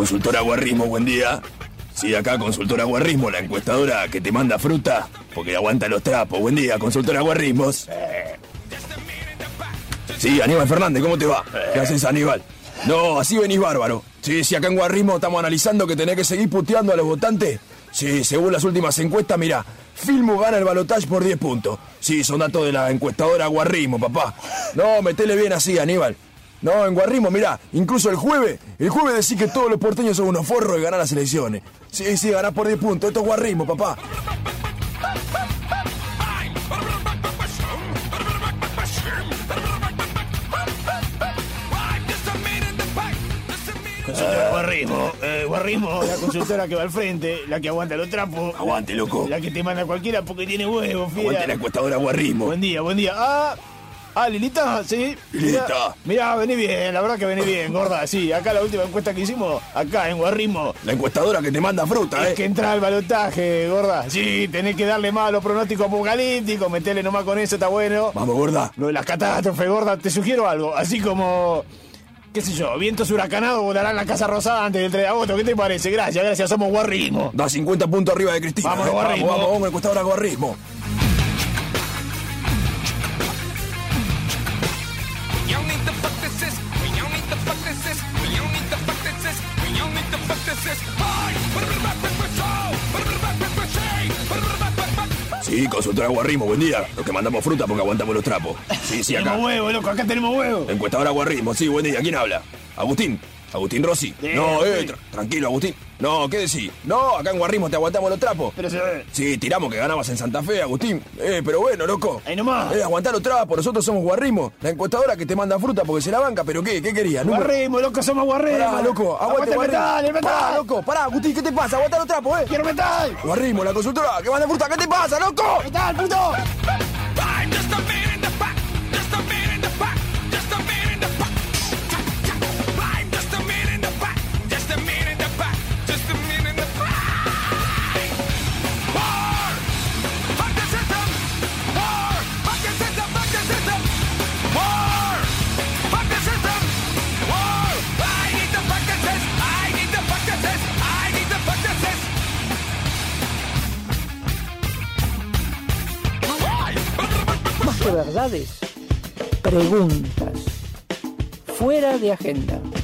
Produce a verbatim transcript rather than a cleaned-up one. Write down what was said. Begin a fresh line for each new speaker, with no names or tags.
Consultora Guarrismo, buen día. Sí, acá Consultora Guarrismo, la encuestadora que te manda fruta porque aguanta los trapos. Buen día, Consultora Guarrismos. Sí, Aníbal Fernández, ¿cómo te va? ¿Qué haces, Aníbal? No, así venís bárbaro. Sí, sí, acá en Guarrismo estamos analizando que tenés que seguir puteando a los votantes. Sí, según las últimas encuestas, mirá, Filmu gana el balotaje por diez puntos. Sí, son datos de la encuestadora Guarrismo, papá. No, metele bien así, Aníbal. No, en Guarrismo, mirá, incluso el jueves, el jueves decís que todos los porteños son unos forros y ganan las elecciones. Sí, sí, ganás por diez puntos, esto es Guarrismo, papá.
Consultora Guarrismo, eh, Guarrismo, la consultora que va al frente, la que aguanta los trapos.
Aguante, loco.
La que te manda cualquiera porque tiene huevos, fiera.
Aguante la encuestadora Guarrismo.
Buen día, buen día. Ah, ah, Lilita, sí.
Lilita.
Mirá, vení bien, la verdad que vení bien, gorda. Sí, acá la última encuesta que hicimos, acá en Guarrismo.
La encuestadora que te manda fruta,
Es
eh.
que entra al balotaje, gorda. Sí, tenés que darle más a los pronósticos apocalípticos, metele nomás con eso, está bueno.
Vamos, gorda.
Lo de las catástrofes, gorda, te sugiero algo, así como... qué sé yo, vientos huracanados volarán la Casa Rosada antes del tres de agosto. ¿Qué te parece? Gracias, gracias, somos Guarrismo.
Da cincuenta puntos arriba de Cristina.
Vamos,
eh.
Guarrismo.
Vamos, vamos, vamos, encuestadora Guarrismo. Sí, consultora Guarrismo, buen día. Los que mandamos fruta porque aguantamos los trapos. Sí, sí, acá.
Tenemos huevo, loco, acá tenemos huevo.
Encuestadora Guarrismo, sí, buen día. ¿Quién habla? Agustín. Agustín Rossi.
Sí,
no, eh,
sí.
tra- tranquilo, Agustín. No, ¿qué decís? No, acá en Guarrismo te aguantamos los trapos.
Pero se ve.
Sí, tiramos que ganabas en Santa Fe, Agustín. Eh, pero bueno, loco.
Ahí nomás.
Eh, aguantá los trapos, nosotros somos Guarrismo. La encuestadora que te manda fruta porque se la banca, pero ¿qué? ¿Qué querías? Número-
Guarrismo, loco, somos Guarrismo.
Pará, loco, aguante,
el
Guarrismo.
metal, el metal.
Pará, loco, pará, Agustín, ¿qué te pasa? Aguantá los trapos, eh.
¡Quiero metal!
Guarrismo, la consultora que manda fruta, ¿qué te pasa, loco?
¡Metal, puto!
Más que verdades, preguntas. Fuera de agenda.